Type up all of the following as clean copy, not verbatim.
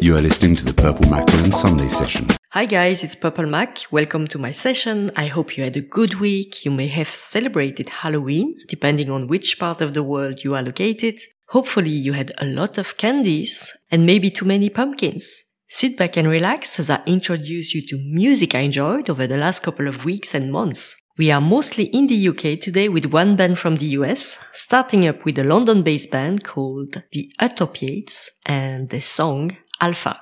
You are listening to the Purple Mackerel Sunday session. Hi guys, it's Purple Mac. Welcome to my session. I hope you had a good week. You may have celebrated Halloween, depending on which part of the world you are located. Hopefully you had a lot of candies and maybe too many pumpkins. Sit back and relax as I introduce you to music I enjoyed over the last couple of weeks and months. We are mostly in the UK today with one band from the US, starting up with a London-based band called The Utopiates and the song Alpha.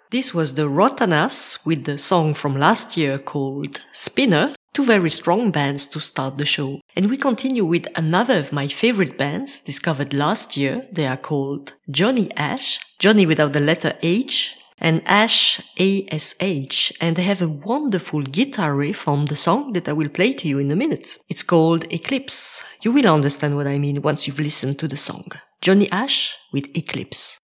This was the Rotanas with the song from last year called Spinner, two very strong bands to start the show. And we continue with another of my favorite bands discovered last year. They are called Johnny Ash, Johnny without the letter H, and Ash, A-S-H, and they have a wonderful guitar riff on the song that I will play to you in a minute. It's called Eclipse. You will understand what I mean once you've listened to the song. Johnny Ash with Eclipse.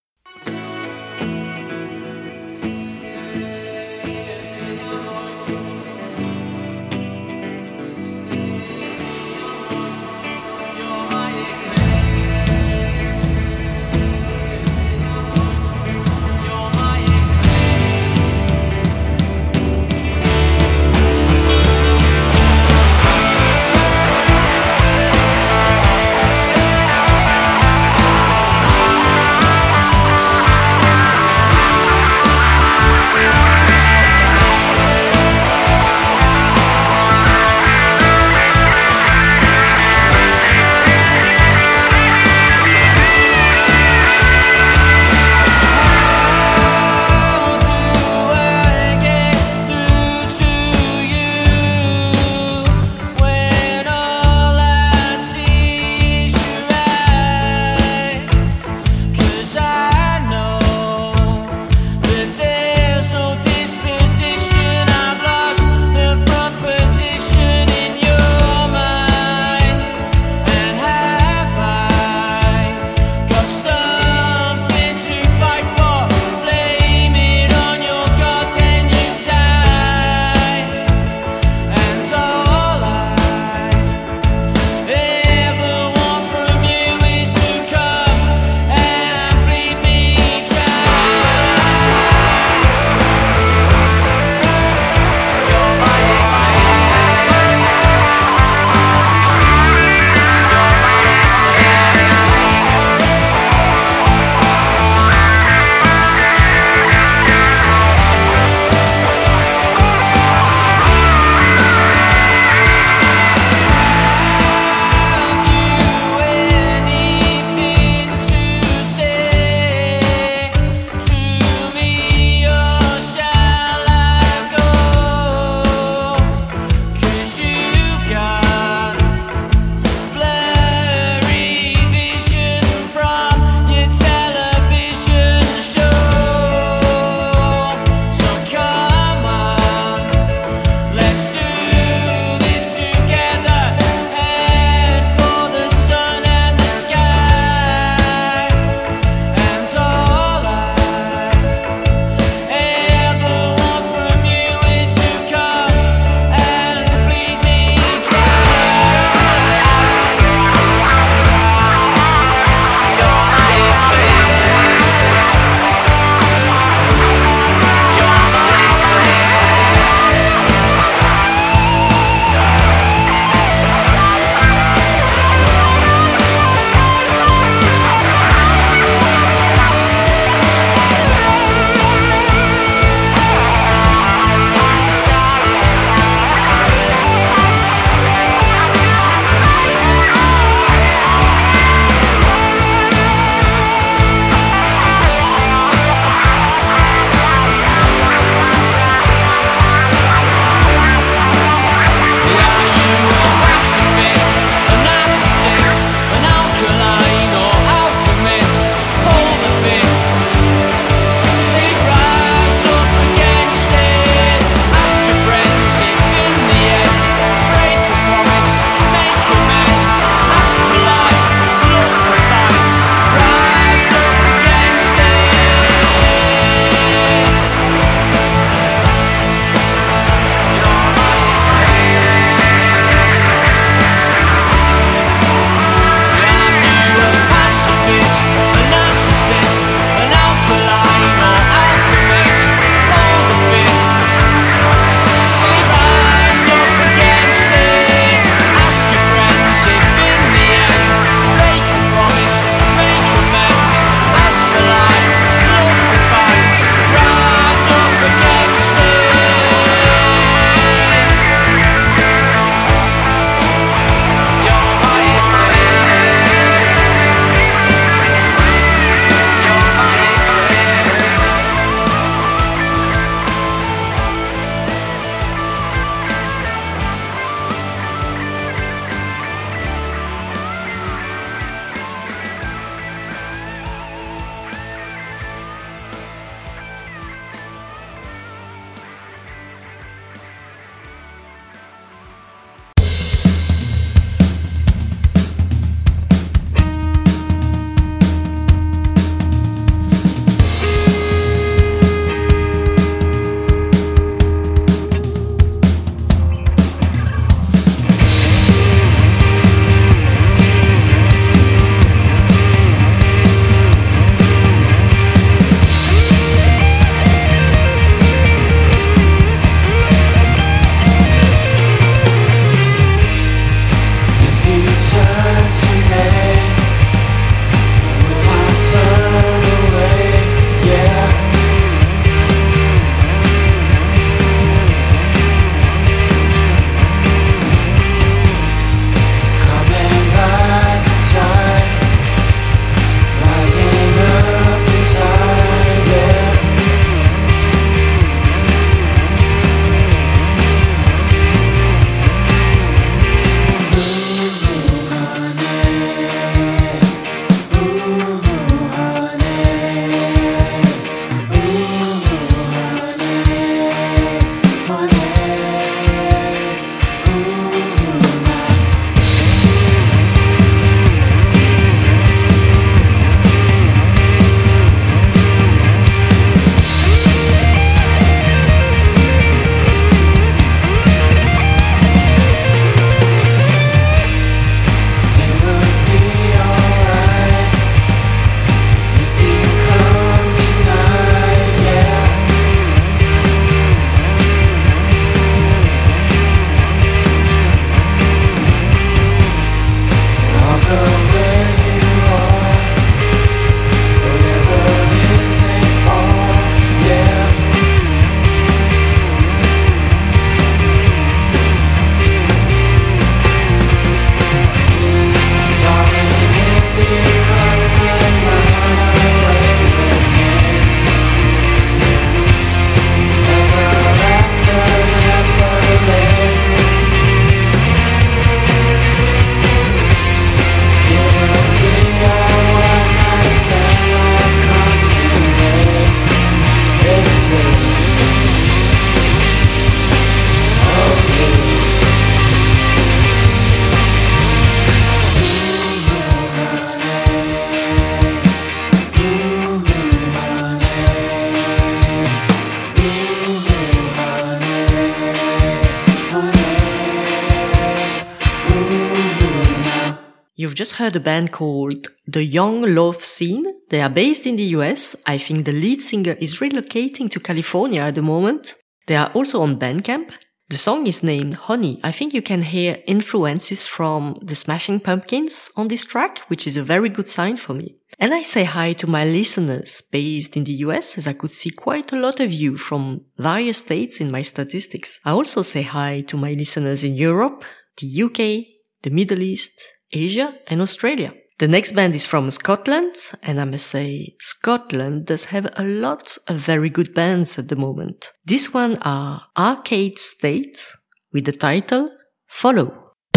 You've just heard a band called The Young Love Scene. They are based in the US. I think the lead singer is relocating to California at the moment. They are also on Bandcamp. The song is named Honey. I think you can hear influences from the Smashing Pumpkins on this track, which is a very good sign for me. And I say hi to my listeners based in the US, as I could see quite a lot of you from various states in my statistics. I also say hi to my listeners in Europe, the UK, the Middle East, Asia and Australia. The next band is from Scotland, and I must say, Scotland does have a lot of very good bands at the moment. This one are Arcade State with the title Follow.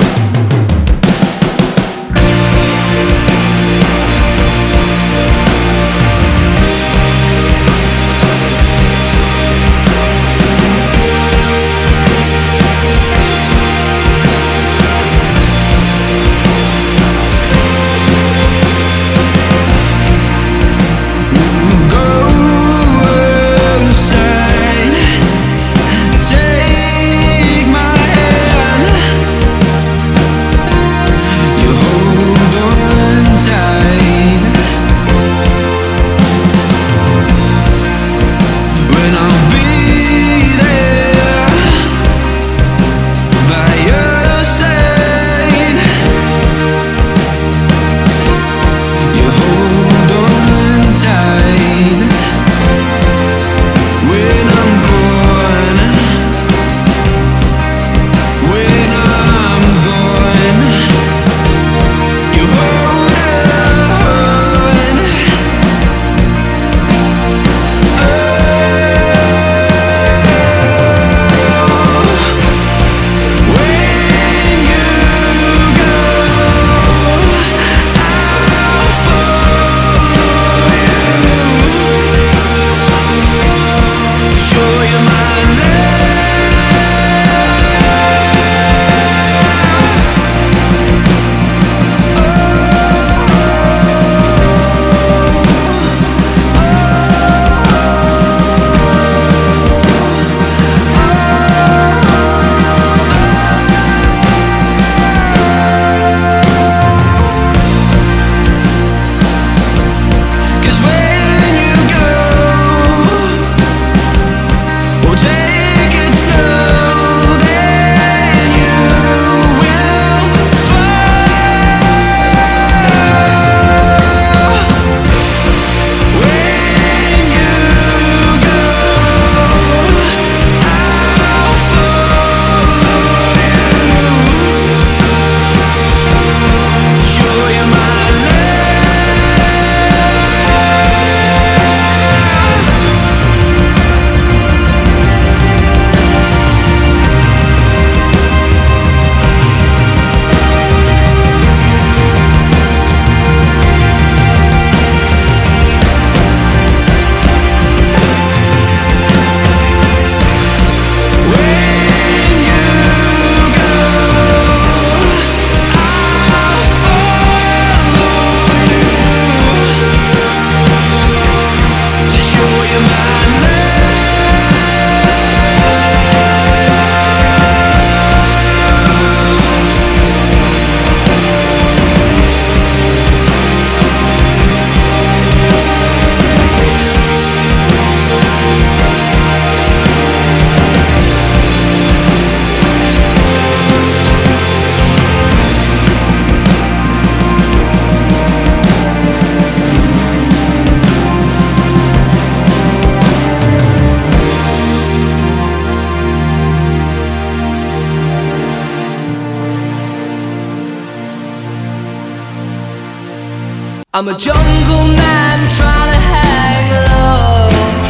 I'm a jungle man trying to hang low.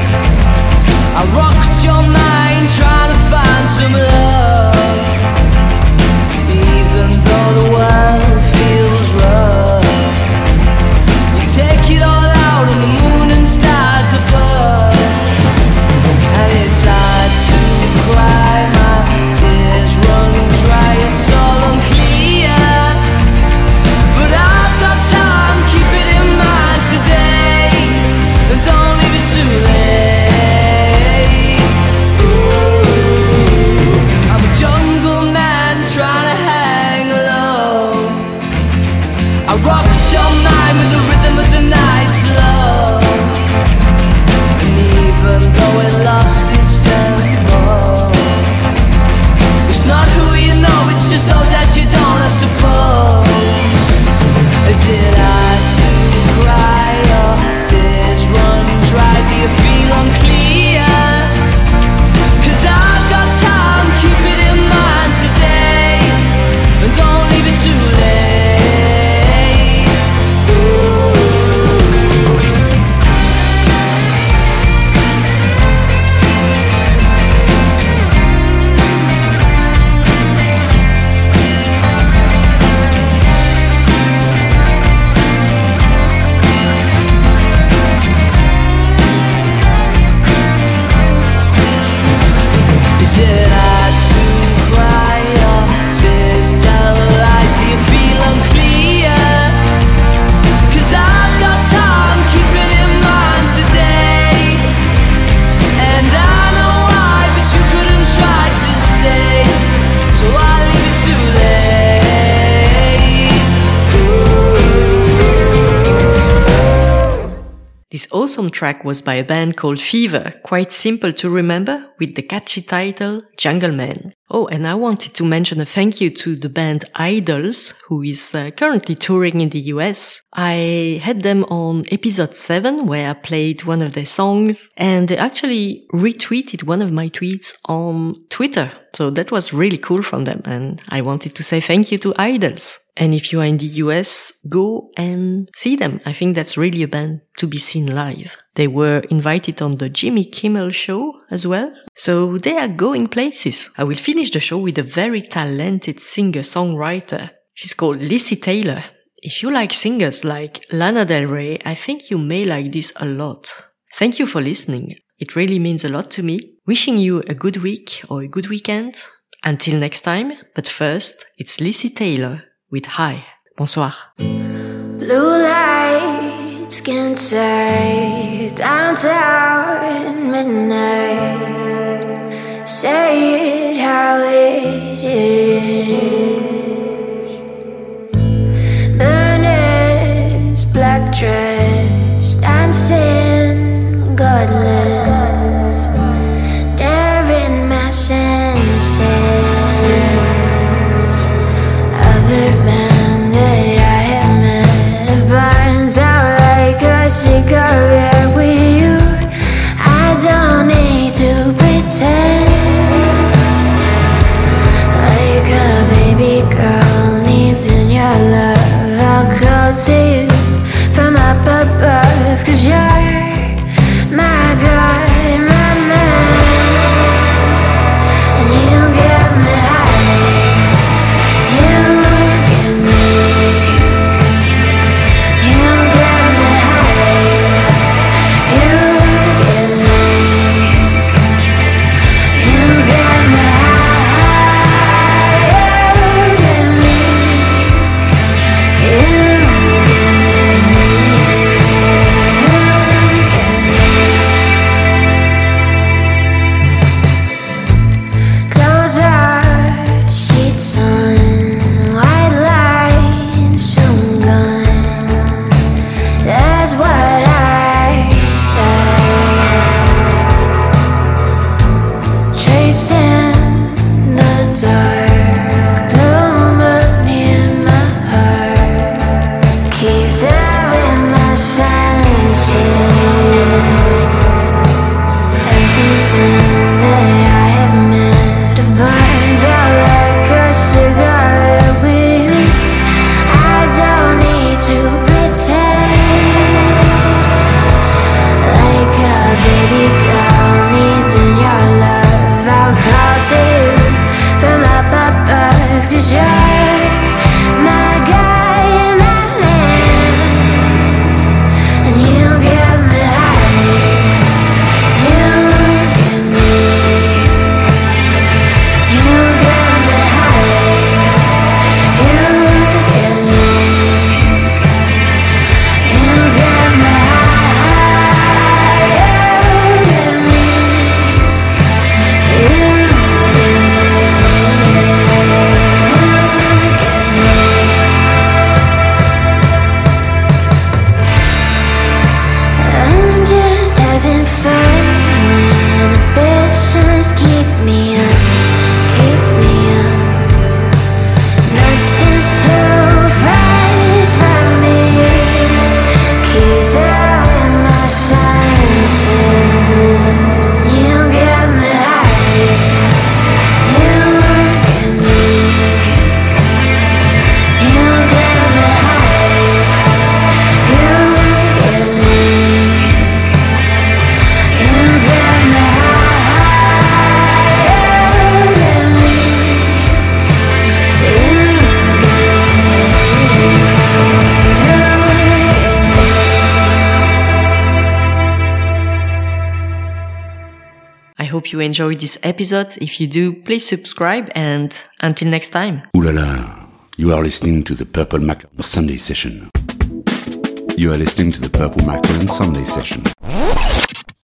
I rocked your mind trying to find some love. Even though the world feels rough, you take it all out on the moon and stars above. And it's hard to cry, my tears run dry, it's all unclear. But I've got time, keep it in mind today, and don't leave it too late. awesome track was by a band called Fever, quite simple to remember, with the catchy title Jungle Man. Oh, and I wanted to mention a thank you to the band Idols, who is currently touring in the US. I had them on episode 7, where I played one of their songs, and they actually retweeted one of my tweets on Twitter. So that was really cool from them, and I wanted to say thank you to Idols. And if you are in the US, go and see them. I think that's really a band to be seen live. They were invited on the Jimmy Kimmel show as well. So they are going places. I will finish the show with a very talented singer-songwriter. She's called Lizzie Taylor. If you like singers like Lana Del Rey, I think you may like this a lot. Thank you for listening. It really means a lot to me. Wishing you a good week or a good weekend. Until next time. But first, it's Lizzie Taylor with Hi. Bonsoir. Blue lights can take downtown midnight. Say it how it is. Burners, black dress, dancing, godless, daring my senses. Other men that I have met have burned out like a cigarette with you. I don't need to pretend, like a baby girl needing your love. I'll call to you from up above, 'cause you're my God, my man, and you get me high. You get me high. You get me hope you enjoyed this episode. If you do, please subscribe, and until next time. Ooh la la, you are listening to the Purple Macaron Sunday Session. You are listening to the Purple Macaron Sunday Session.